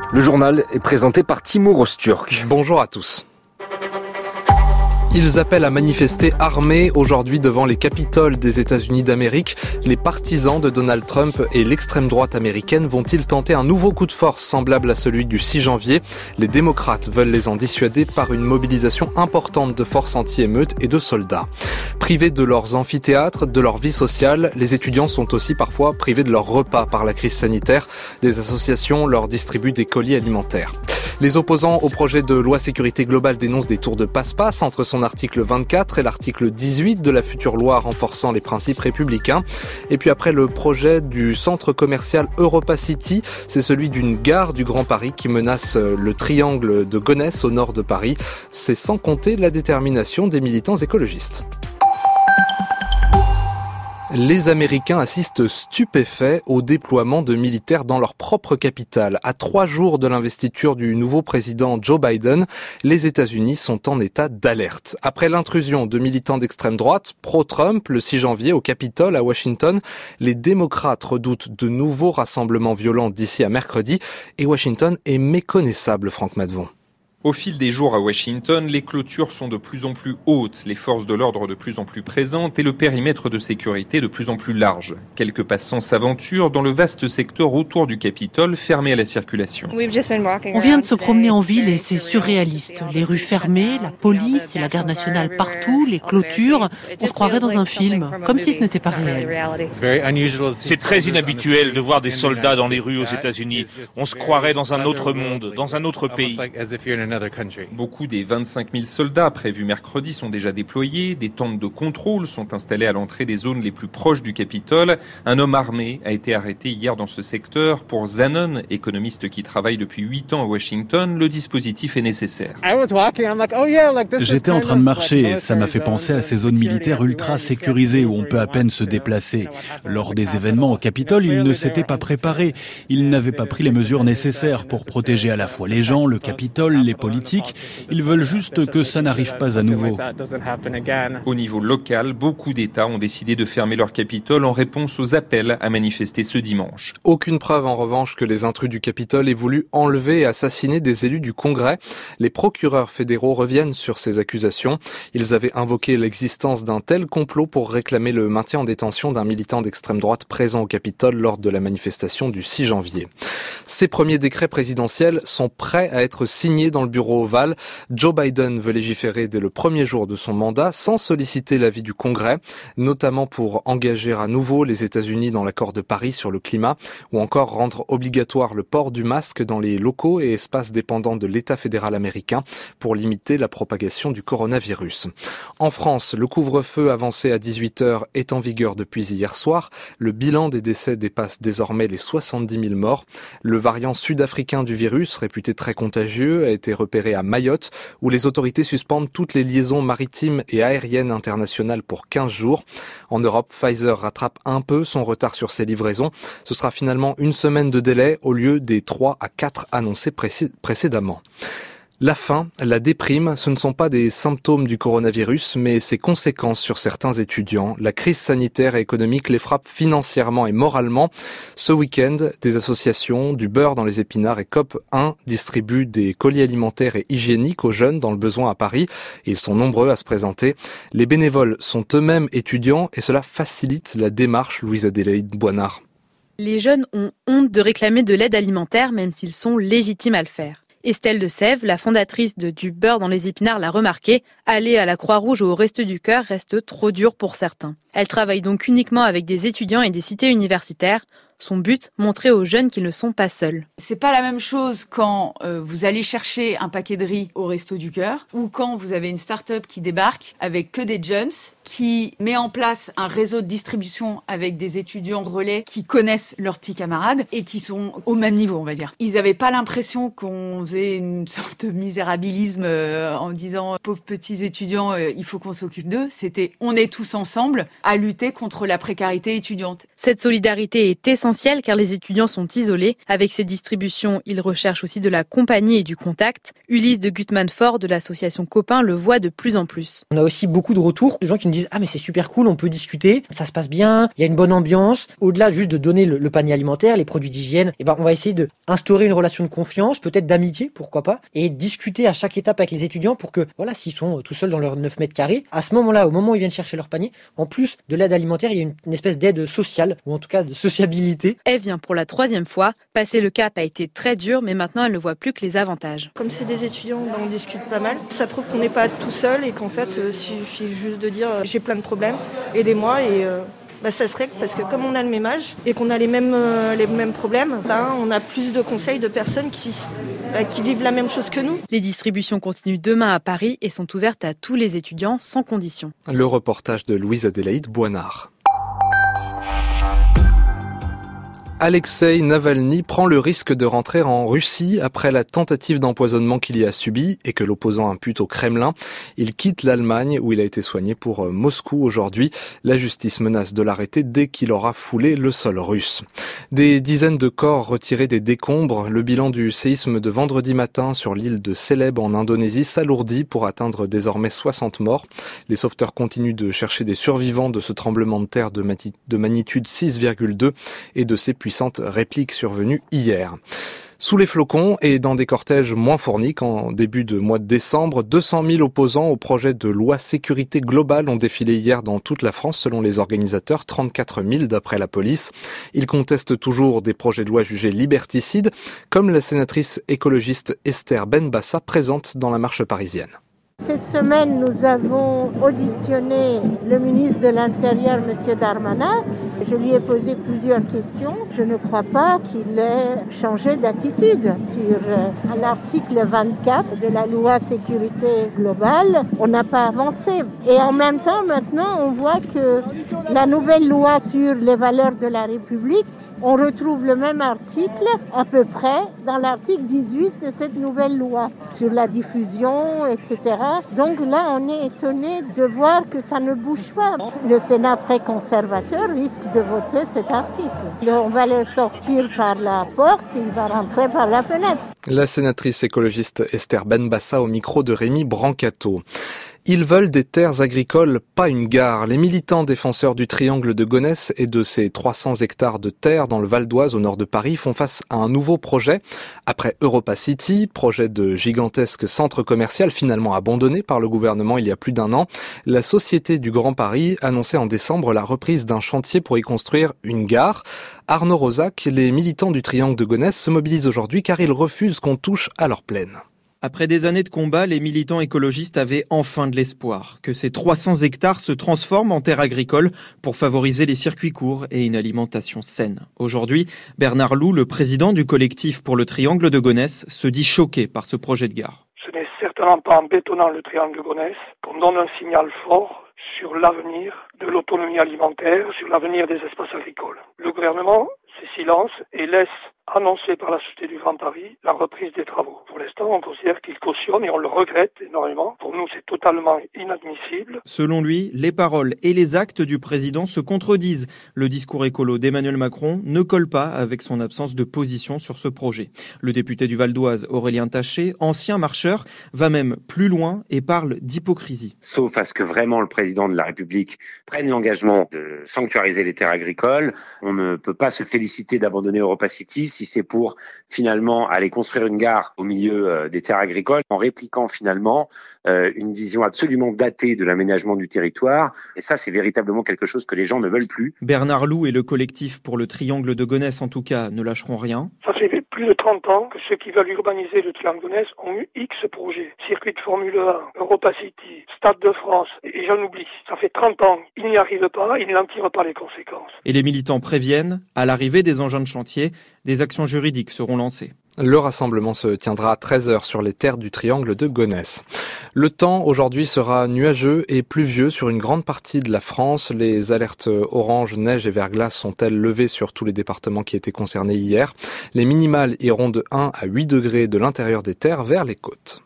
Le journal est présenté par Timur Öztürk. Bonjour à tous. Ils appellent à manifester armés aujourd'hui devant les Capitoles des États-Unis d'Amérique. Les partisans de Donald Trump et l'extrême droite américaine vont-ils tenter un nouveau coup de force semblable à celui du 6 janvier ? Les démocrates veulent les en dissuader par une mobilisation importante de forces anti-émeutes et de soldats. Privés de leurs amphithéâtres, de leur vie sociale, les étudiants sont aussi parfois privés de leurs repas par la crise sanitaire. Des associations leur distribuent des colis alimentaires. Les opposants au projet de loi sécurité globale dénoncent des tours de passe-passe entre son article 24 et l'article 18 de la future loi renforçant les principes républicains. Et puis après le projet du centre commercial Europa City, c'est celui d'une gare du Grand Paris qui menace le triangle de Gonesse au nord de Paris. C'est sans compter la détermination des militants écologistes. Les Américains assistent stupéfaits au déploiement de militaires dans leur propre capitale. À 3 jours de l'investiture du nouveau président Joe Biden, les États-Unis sont en état d'alerte. Après l'intrusion de militants d'extrême droite, pro-Trump, le 6 janvier au Capitole à Washington, les démocrates redoutent de nouveaux rassemblements violents d'ici à mercredi et Washington est méconnaissable, Franck Madvon. Au fil des jours à Washington, les clôtures sont de plus en plus hautes, les forces de l'ordre de plus en plus présentes et le périmètre de sécurité de plus en plus large. Quelques passants s'aventurent dans le vaste secteur autour du Capitole fermé à la circulation. On vient de se promener en ville et c'est surréaliste. Les rues fermées, la police et la garde nationale partout, les clôtures. On se croirait dans un film, comme si ce n'était pas réel. C'est très inhabituel de voir des soldats dans les rues aux États-Unis. On se croirait dans un autre monde, dans un autre pays. Beaucoup des 25 000 soldats prévus mercredi sont déjà déployés. Des tentes de contrôle sont installées à l'entrée des zones les plus proches du Capitole. Un homme armé a été arrêté hier dans ce secteur. Pour Zanon, économiste qui travaille depuis 8 ans à Washington, le dispositif est nécessaire. J'étais en train de marcher et ça m'a fait penser à ces zones militaires ultra sécurisées où on peut à peine se déplacer. Lors des événements au Capitole, ils ne s'étaient pas préparés. Ils n'avaient pas pris les mesures nécessaires pour protéger à la fois les gens, le Capitole, les politiques. Ils veulent juste que ça n'arrive pas à nouveau. Au niveau local, beaucoup d'États ont décidé de fermer leur Capitole en réponse aux appels à manifester ce dimanche. Aucune preuve en revanche que les intrus du Capitole aient voulu enlever et assassiner des élus du Congrès. Les procureurs fédéraux reviennent sur ces accusations. Ils avaient invoqué l'existence d'un tel complot pour réclamer le maintien en détention d'un militant d'extrême droite présent au Capitole lors de la manifestation du 6 janvier. Ces premiers décrets présidentiels sont prêts à être signés dans le bureau ovale. Joe Biden veut légiférer dès le premier jour de son mandat sans solliciter l'avis du Congrès, notamment pour engager à nouveau les États-Unis dans l'accord de Paris sur le climat ou encore rendre obligatoire le port du masque dans les locaux et espaces dépendants de l'État fédéral américain pour limiter la propagation du coronavirus. En France, le couvre-feu avancé à 18h est en vigueur depuis hier soir. Le bilan des décès dépasse désormais les 70 000 morts. Le variant sud-africain du virus, réputé très contagieux, a été repéré à Mayotte, où les autorités suspendent toutes les liaisons maritimes et aériennes internationales pour 15 jours. En Europe, Pfizer rattrape un peu son retard sur ses livraisons. Ce sera finalement une semaine de délai au lieu des 3 à 4 annoncés précédemment. La faim, la déprime, ce ne sont pas des symptômes du coronavirus, mais ses conséquences sur certains étudiants. La crise sanitaire et économique les frappe financièrement et moralement. Ce week-end, des associations, du beurre dans les épinards et COP1 distribuent des colis alimentaires et hygiéniques aux jeunes dans le besoin à Paris. Ils sont nombreux à se présenter. Les bénévoles sont eux-mêmes étudiants et cela facilite la démarche, Louise-Adélaïde Boinard. Les jeunes ont honte de réclamer de l'aide alimentaire, même s'ils sont légitimes à le faire. Estelle de Sèvres, la fondatrice de Du beurre dans les épinards, l'a remarqué. Aller à la Croix-Rouge ou au Restos du Cœur reste trop dur pour certains. Elle travaille donc uniquement avec des étudiants et des cités universitaires. Son but, montrer aux jeunes qu'ils ne sont pas seuls. C'est pas la même chose quand vous allez chercher un paquet de riz au Resto du Cœur ou quand vous avez une start-up qui débarque avec que des jeunes, qui met en place un réseau de distribution avec des étudiants relais qui connaissent leurs petits camarades et qui sont au même niveau, on va dire. Ils n'avaient pas l'impression qu'on faisait une sorte de misérabilisme en disant « pauvres petits étudiants, il faut qu'on s'occupe d'eux ». C'était « on est tous ensemble à lutter contre la précarité étudiante ». Cette solidarité est essentielle essentiel car les étudiants sont isolés. Avec ces distributions, ils recherchent aussi de la compagnie et du contact. Ulysse de Gutmanfort de l'association Copain le voit de plus en plus. On a aussi beaucoup de retours de gens qui nous disent « Ah mais c'est super cool, on peut discuter, ça se passe bien, il y a une bonne ambiance ». Au-delà juste de donner le panier alimentaire, les produits d'hygiène, on va essayer d'instaurer une relation de confiance, peut-être d'amitié, pourquoi pas, et discuter à chaque étape avec les étudiants pour que, s'ils sont tout seuls dans leurs 9 mètres carrés, à ce moment-là, au moment où ils viennent chercher leur panier, en plus de l'aide alimentaire, il y a une espèce d'aide sociale, ou en tout cas de sociabilité. Eve vient pour la 3e fois. Passer le cap a été très dur, mais maintenant elle ne voit plus que les avantages. Comme c'est des étudiants, on discute pas mal. Ça prouve qu'on n'est pas tout seul et qu'en fait, il suffit juste de dire j'ai plein de problèmes, aidez-moi et ça se règle parce que comme on a le même âge et qu'on a les mêmes problèmes, on a plus de conseils de personnes qui vivent la même chose que nous. Les distributions continuent demain à Paris et sont ouvertes à tous les étudiants sans condition. Le reportage de Louise-Adélaïde Boinard. Alexeï Navalny prend le risque de rentrer en Russie après la tentative d'empoisonnement qu'il y a subi et que l'opposant impute au Kremlin. Il quitte l'Allemagne où il a été soigné pour Moscou aujourd'hui. La justice menace de l'arrêter dès qu'il aura foulé le sol russe. Des dizaines de corps retirés des décombres. Le bilan du séisme de vendredi matin sur l'île de Célèbes en Indonésie s'alourdit pour atteindre désormais 60 morts. Les sauveteurs continuent de chercher des survivants de ce tremblement de terre de magnitude 6,2 et de ses puissante réplique survenue hier. Sous les flocons et dans des cortèges moins fournis qu'en début de mois de décembre, 200 000 opposants au projet de loi sécurité globale ont défilé hier dans toute la France selon les organisateurs, 34 000 d'après la police. Ils contestent toujours des projets de loi jugés liberticides, comme la sénatrice écologiste Esther Benbassa présente dans la marche parisienne. Cette semaine, nous avons auditionné le ministre de l'Intérieur, M. Darmanin. Je lui ai posé plusieurs questions. Je ne crois pas qu'il ait changé d'attitude. Sur l'article 24 de la loi sécurité globale, on n'a pas avancé. Et en même temps, maintenant, on voit que la nouvelle loi sur les valeurs de la République, on retrouve le même article, à peu près, dans l'article 18 de cette nouvelle loi, sur la diffusion, etc. Donc là, on est étonné de voir que ça ne bouge pas. Le Sénat très conservateur risque de voter cet article. On va le sortir par la porte, il va rentrer par la fenêtre. La sénatrice écologiste Esther Benbassa au micro de Rémi Brancato. Ils veulent des terres agricoles, pas une gare. Les militants défenseurs du triangle de Gonesse et de ses 300 hectares de terre dans le Val d'Oise au nord de Paris font face à un nouveau projet. Après Europa City, projet de gigantesque centre commercial finalement abandonné par le gouvernement il y a plus d'1 an, la Société du Grand Paris annonçait en décembre la reprise d'un chantier pour y construire une gare. Arnaud Rosac, les militants du triangle de Gonesse se mobilisent aujourd'hui car ils refusent qu'on touche à leur plaine. Après des années de combat, les militants écologistes avaient enfin de l'espoir que ces 300 hectares se transforment en terres agricoles pour favoriser les circuits courts et une alimentation saine. Aujourd'hui, Bernard Loup, le président du collectif pour le triangle de Gonesse, se dit choqué par ce projet de gare. Ce n'est certainement pas en bétonnant le triangle de Gonesse qu'on donne un signal fort sur l'avenir de l'autonomie alimentaire, sur l'avenir des espaces agricoles. Le gouvernement se silence et laisse annoncer par la Société du Grand Paris la reprise des travaux. Pour l'instant, on considère qu'il cautionne et on le regrette énormément. Pour nous, c'est totalement inadmissible. Selon lui, les paroles et les actes du président se contredisent. Le discours écolo d'Emmanuel Macron ne colle pas avec son absence de position sur ce projet. Le député du Val d'Oise, Aurélien Taché, ancien marcheur, va même plus loin et parle d'hypocrisie. Sauf à ce que vraiment le président de la République prenne l'engagement de sanctuariser les terres agricoles. On ne peut pas se féliciter d'abandonner Europa City si c'est pour finalement aller construire une gare au milieu des terres agricoles, en répliquant finalement une vision absolument datée de l'aménagement du territoire. Et ça, c'est véritablement quelque chose que les gens ne veulent plus. Bernard Loup et le collectif pour le triangle de Gonesse, en tout cas, ne lâcheront rien. Ça fait plus de 30 ans que ceux qui veulent urbaniser le triangle de Gonesse ont eu X projets. Circuit de Formule 1, Europa City, Stade de France, et j'en oublie. Ça fait 30 ans, ils n'y arrivent pas, ils n'en tirent pas les conséquences. Et les militants préviennent, à l'arrivée des engins de chantier, des actions juridiques seront lancées. Le rassemblement se tiendra à 13h sur les terres du triangle de Gonesse. Le temps aujourd'hui sera nuageux et pluvieux sur une grande partie de la France. Les alertes orange, neige et verglas sont-elles levées sur tous les départements qui étaient concernés hier. Les minimales iront de 1 à 8 degrés de l'intérieur des terres vers les côtes.